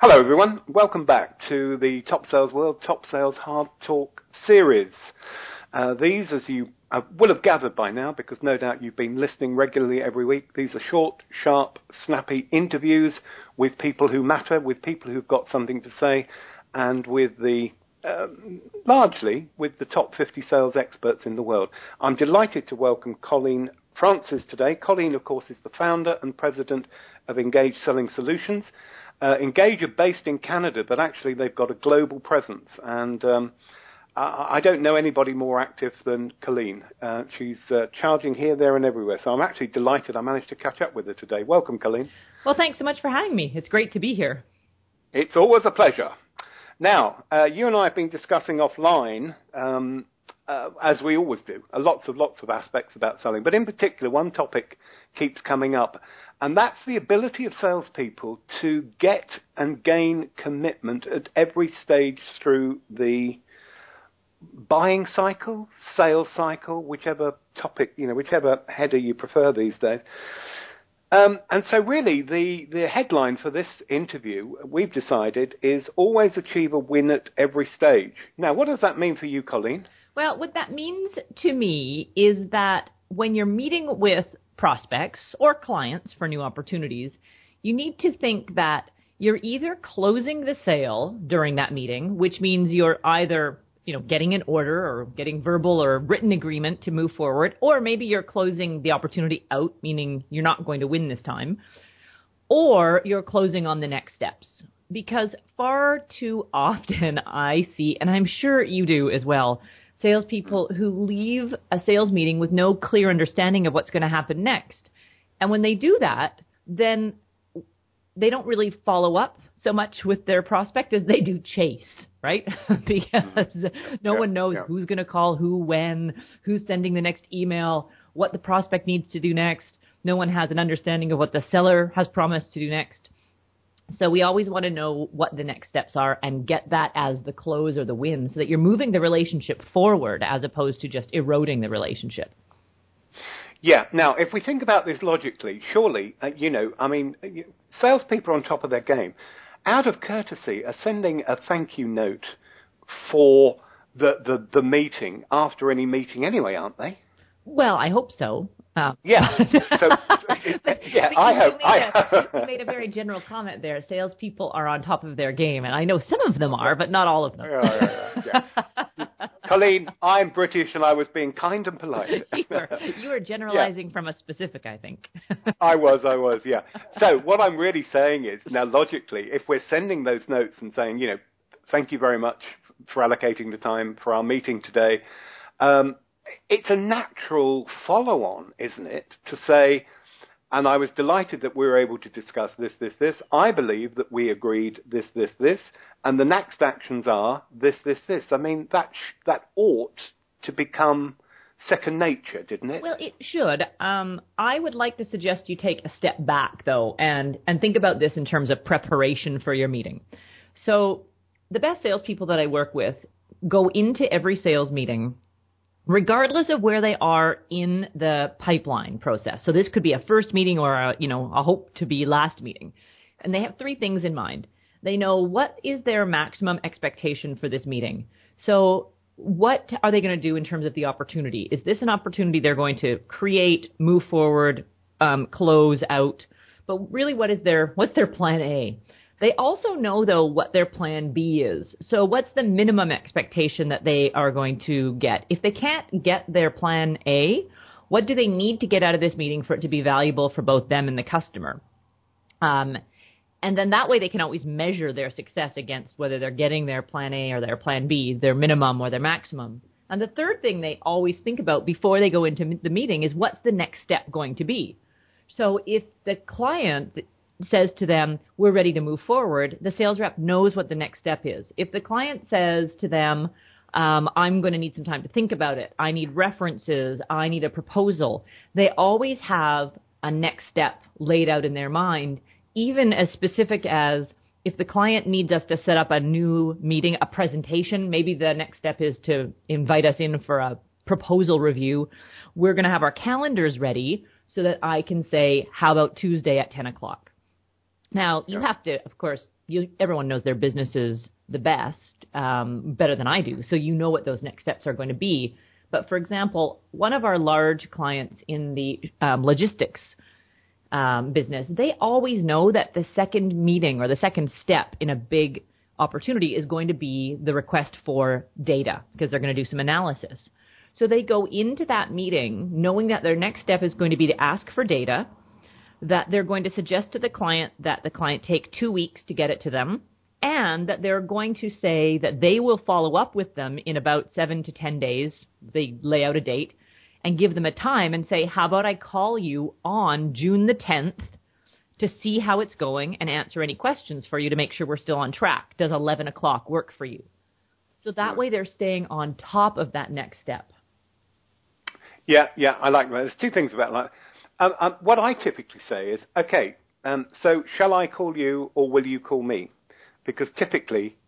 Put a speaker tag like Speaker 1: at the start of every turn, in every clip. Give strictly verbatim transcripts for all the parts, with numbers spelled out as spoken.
Speaker 1: Hello everyone, welcome back to the Top Sales World, Top Sales Hard Talk series. Uh, these, as you uh, will have gathered by now, because no doubt you've been listening regularly every week, these are short, sharp, snappy interviews with people who matter, with people who've got something to say, and with the, um, largely, with the top fifty sales experts in the world. I'm delighted to welcome Colleen Francis today. Colleen, of course, is the founder and president of Engage Selling Solutions. Uh, Engage are based in Canada, but actually they've got a global presence. And um, I, I don't know anybody more active than Colleen. Uh, she's uh, charging here, there, and everywhere. So I'm actually delighted I managed to catch up with her today. Welcome, Colleen.
Speaker 2: Well, thanks so much for having me. It's great to be here.
Speaker 1: It's always a pleasure. Now, uh, you and I have been discussing offline, um, uh, as we always do, uh, lots of lots of aspects about selling. But in particular, one topic keeps coming up. And that's the ability of salespeople to get and gain commitment at every stage through the buying cycle, sales cycle, whichever topic, you know, whichever header you prefer these days. Um, and so really the, the headline for this interview, we've decided, is always achieve a win at every stage. Now, what does that mean for you, Colleen?
Speaker 2: Well, what that means to me is that when you're meeting with prospects or clients for new opportunities, you need to think that you're either closing the sale during that meeting, which means you're either, you know, getting an order or getting verbal or written agreement to move forward, or maybe you're closing the opportunity out, meaning you're not going to win this time, or you're closing on the next steps. Because far too often I see, and I'm sure you do as well, salespeople who leave a sales meeting with no clear understanding of what's going to happen next. And when they do that, then they don't really follow up so much with their prospect as they do chase, right? Because no yeah, one knows yeah. who's going to call who, when, who's sending the next email, what the prospect needs to do next. No one has an understanding of what the seller has promised to do next. So we always want to know what the next steps are and get that as the close or the win so that you're moving the relationship forward as opposed to just eroding the relationship.
Speaker 1: Yeah. Now, if we think about this logically, surely, uh, you know, I mean, salespeople are on top of their game. Out of courtesy, are sending a thank you note for the, the, the meeting after any meeting anyway, aren't they?
Speaker 2: Well, I hope so. Um,
Speaker 1: yeah, so,
Speaker 2: but,
Speaker 1: yeah,
Speaker 2: but
Speaker 1: I
Speaker 2: you
Speaker 1: hope.
Speaker 2: Made
Speaker 1: I
Speaker 2: a,
Speaker 1: hope.
Speaker 2: You made a very general comment there. Salespeople are on top of their game, and I know some of them are, but not all of them.
Speaker 1: Yeah, yeah, yeah. Colleen, I'm British, and I was being kind and polite.
Speaker 2: you, were, you were generalizing yeah. from a specific, I think.
Speaker 1: I was, I was, yeah. So what I'm really saying is, now logically, if we're sending those notes and saying, you know, thank you very much for allocating the time for our meeting today, um, it's a natural follow-on, isn't it, to say, and I was delighted that we were able to discuss this, this, this. I believe that we agreed this, this, this, and the next actions are this, this, this. I mean, that sh- that ought to become second nature, didn't it?
Speaker 2: Well, it should. Um, I would like to suggest you take a step back, though, and, and think about this in terms of preparation for your meeting. So the best salespeople that I work with go into every sales meeting regardless of where they are in the pipeline process. So this could be a first meeting or a, you know, a hope to be last meeting. And they have three things in mind. They know what is their maximum expectation for this meeting. So what are they going to do in terms of the opportunity? Is this an opportunity they're going to create, move forward, um, close out? But really, what is their, what's their plan A? They also know, though, what their plan B is. So what's the minimum expectation that they are going to get? If they can't get their plan A, what do they need to get out of this meeting for it to be valuable for both them and the customer? Um, and then that way they can always measure their success against whether they're getting their plan A or their plan B, their minimum or their maximum. And the third thing they always think about before they go into the meeting is what's the next step going to be? So if the client says to them, we're ready to move forward, the sales rep knows what the next step is. If the client says to them, um, I'm going to need some time to think about it, I need references, I need a proposal, they always have a next step laid out in their mind, even as specific as if the client needs us to set up a new meeting, a presentation, maybe the next step is to invite us in for a proposal review. We're going to have our calendars ready so that I can say, how about Tuesday at ten o'clock? Now, you
Speaker 1: Yeah.
Speaker 2: have to, of course, you, everyone knows their businesses the best, um, better than I do, so you know what those next steps are going to be. But, for example, one of our large clients in the um, logistics um, business, they always know that the second meeting or the second step in a big opportunity is going to be the request for data because they're going to do some analysis. So they go into that meeting knowing that their next step is going to be to ask for data, that they're going to suggest to the client that the client take two weeks to get it to them, and that they're going to say that they will follow up with them in about seven to ten days. They lay out a date and give them a time and say, how about I call you on June the tenth to see how it's going and answer any questions for you to make sure we're still on track. Does eleven o'clock work for you? So that
Speaker 1: Yeah.
Speaker 2: way they're staying on top of that next step.
Speaker 1: Yeah, yeah, I like that. There's two things about that. Um, um, what I typically say is, okay, um, so shall I call you or will you call me? Because typically,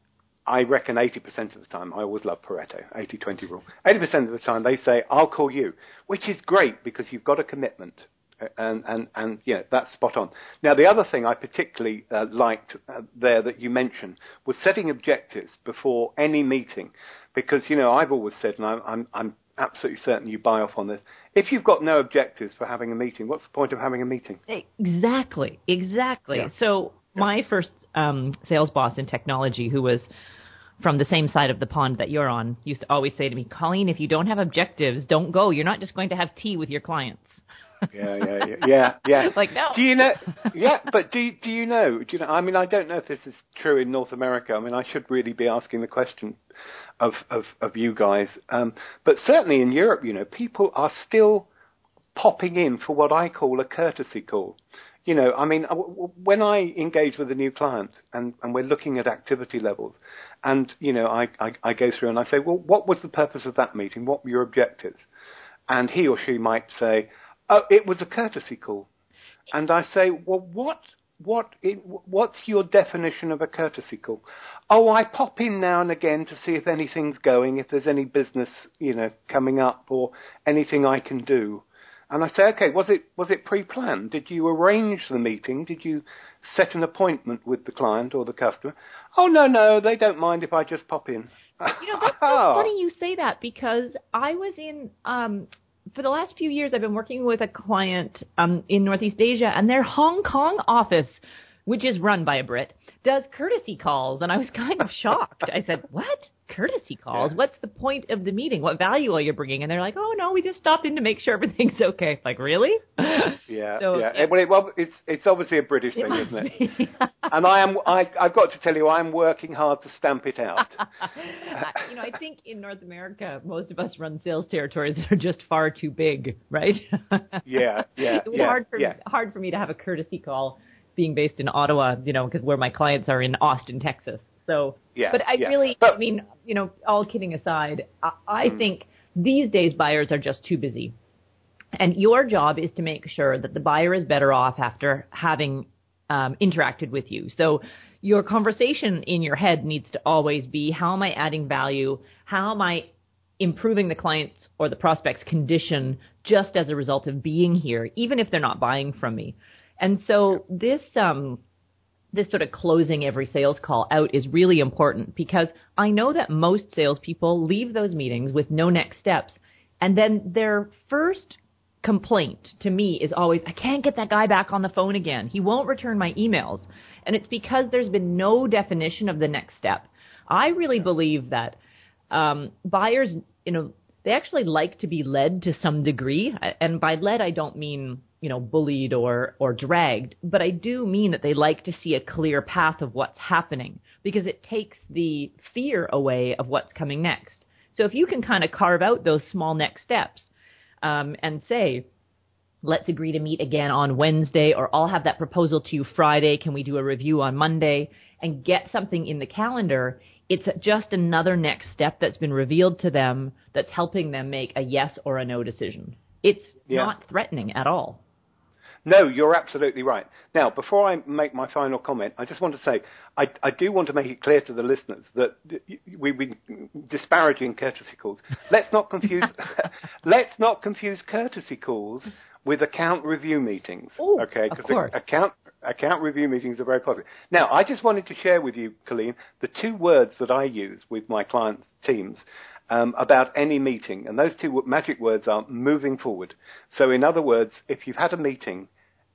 Speaker 1: I reckon eighty percent of the time, I always love Pareto, eighty twenty rule. eighty percent of the time they say, I'll call you, which is great because you've got a commitment. And, and, and yeah, that's spot on. Now, the other thing I particularly uh, liked uh, there that you mentioned was setting objectives before any meeting. Because, you know, I've always said, and I'm, I'm, I'm absolutely certain you buy off on this, if you've got no objectives for having a meeting, what's the point of having a meeting?
Speaker 2: Exactly, exactly.
Speaker 1: Yeah.
Speaker 2: So
Speaker 1: Yeah.
Speaker 2: my first um, sales boss in technology, who was from the same side of the pond that you're on, used to always say to me, Colleen, if you don't have objectives, don't go. You're not just going to have tea with your clients.
Speaker 1: Yeah, yeah, yeah, yeah, yeah.
Speaker 2: Like, no.
Speaker 1: Do you know? Yeah, but do do you know? Do you know? I mean, I don't know if this is true in North America. I mean, I should really be asking the question of of, of you guys. Um, but certainly in Europe, you know, people are still popping in for what I call a courtesy call. You know, I mean, when I engage with a new client and, and we're looking at activity levels, and you know, I, I I go through and I say, well, what was the purpose of that meeting? What were your objectives? And he or she might say, oh, it was a courtesy call. And I say, well, what, what, what's your definition of a courtesy call? Oh, I pop in now and again to see if anything's going, if there's any business, you know, coming up or anything I can do. And I say, okay, was it, was it pre-planned? Did you arrange the meeting? Did you set an appointment with the client or the customer? Oh, no, no, they don't mind if I just pop in.
Speaker 2: You know, that's so funny you say that because I was in, um, for the last few years, I've been working with a client um, in Northeast Asia, and their Hong Kong office, which is run by a Brit, does courtesy calls. And I was kind of shocked. I said, what? Courtesy calls?
Speaker 1: Yeah.
Speaker 2: What's the point of the meeting? What value are you bringing? And they're like, oh, no, we just stopped in to make sure everything's okay. Like, really?
Speaker 1: Yeah,
Speaker 2: so,
Speaker 1: yeah.
Speaker 2: yeah.
Speaker 1: It, well, it, well, it's it's obviously a British
Speaker 2: It
Speaker 1: thing,
Speaker 2: must
Speaker 1: isn't it?
Speaker 2: be.
Speaker 1: And I am. I, I've got to tell you, I'm working hard to stamp it out.
Speaker 2: you know, I think in North America, most of us run sales territories that are just far too big, right?
Speaker 1: Yeah, yeah,
Speaker 2: It was
Speaker 1: yeah,
Speaker 2: hard for
Speaker 1: yeah.
Speaker 2: hard for me to have a courtesy call, being based in Ottawa, you know, because where my clients are in Austin, Texas. So,
Speaker 1: Yeah,
Speaker 2: but I
Speaker 1: yeah.
Speaker 2: really,
Speaker 1: But-
Speaker 2: I mean, you know, all kidding aside, I, I
Speaker 1: Mm.
Speaker 2: think these days buyers are just too busy. And your job is to make sure that the buyer is better off after having um, interacted with you. So your conversation in your head needs to always be, how am I adding value? How am I improving the client's or the prospect's condition just as a result of being here, even if they're not buying from me? And so this um, this sort of closing every sales call out is really important because I know that most salespeople leave those meetings with no next steps. And then their first complaint to me is always, I can't get that guy back on the phone again. He won't return my emails. And it's because there's been no definition of the next step. I really believe that um, buyers, you know, they actually like to be led to some degree. And by led, I don't mean, you know, bullied or, or dragged, but I do mean that they like to see a clear path of what's happening because it takes the fear away of what's coming next. So if you can kind of carve out those small next steps um, and say, let's agree to meet again on Wednesday, or I'll have that proposal to you Friday. Can we do a review on Monday? And get something in the calendar. It's just another next step that's been revealed to them that's helping them make a yes or a no decision. It's
Speaker 1: Yeah.
Speaker 2: not threatening at all.
Speaker 1: No, you're absolutely right. Now, before I make my final comment, I just want to say I, I do want to make it clear to the listeners that we've been disparaging courtesy calls. Let's not confuse. let's not confuse courtesy calls with account review meetings.
Speaker 2: Ooh,
Speaker 1: okay,
Speaker 2: of
Speaker 1: because
Speaker 2: course.
Speaker 1: account Account review meetings are very positive. Now, I just wanted to share with you, Colleen, the two words that I use with my clients' teams um, about any meeting. And those two magic words are moving forward. So in other words, if you've had a meeting,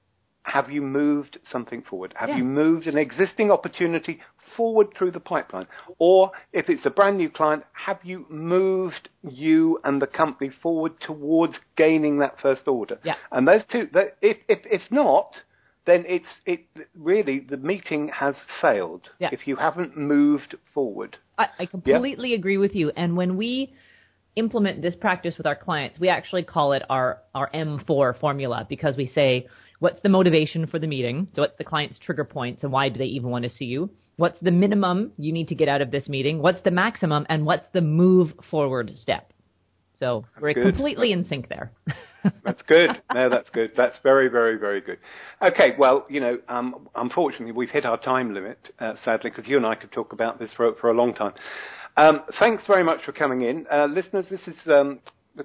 Speaker 1: have you moved something forward? Have yeah. you moved an existing opportunity forward through the pipeline? Or if it's a brand new client, have you moved you and the company forward towards gaining that first order?
Speaker 2: Yeah.
Speaker 1: And those two, if, if, if not, then it's it really the meeting has failed
Speaker 2: yeah.
Speaker 1: if you haven't moved forward.
Speaker 2: I, I completely yeah? agree with you. And when we implement this practice with our clients, we actually call it our, our M four formula, because we say, what's the motivation for the meeting? So what's the client's trigger points and why do they even want to see you? What's the minimum you need to get out of this meeting? What's the maximum? And what's the move forward step? So that's we're good. completely that's, in sync there.
Speaker 1: That's good. No, that's good. That's very, very, very good. Okay, well, you know, um, unfortunately, we've hit our time limit, uh, sadly, because you and I could talk about this for, for a long time. Um, thanks very much for coming in. Uh, listeners, this is um,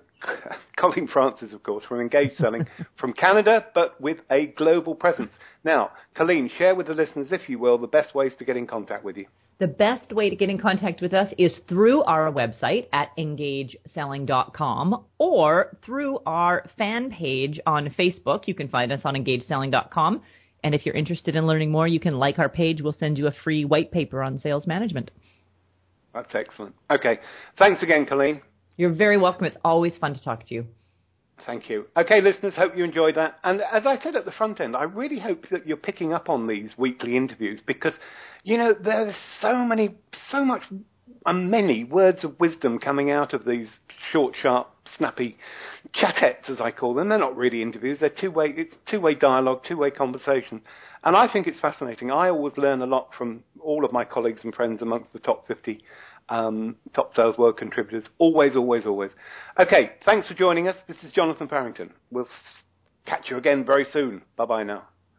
Speaker 1: Colleen Francis, of course, from Engage Selling from Canada, but with a global presence. Now, Colleen, share with the listeners, if you will, the best ways to get in contact with you.
Speaker 2: The best way to get in contact with us is through our website at engage selling dot com or through our fan page on Facebook. You can find us on engage selling dot com. And if you're interested in learning more, you can like our page. We'll send you a free white paper on sales management.
Speaker 1: That's excellent. Okay. Thanks again, Colleen.
Speaker 2: You're very welcome. It's always fun to talk to you.
Speaker 1: Thank you. Okay, listeners, hope you enjoyed that. And as I said at the front end, I really hope that you're picking up on these weekly interviews because, you know, there's so many, so much, and many words of wisdom coming out of these short, sharp, snappy chatettes, as I call them. They're not really interviews. They're two-way, it's two-way dialogue, two-way conversation. And I think it's fascinating. I always learn a lot from all of my colleagues and friends amongst the top fifty Um, Top Sales World contributors. Always, always, always. Okay, thanks for joining us. This is Jonathan Farrington. We'll catch you again very soon. Bye-bye now.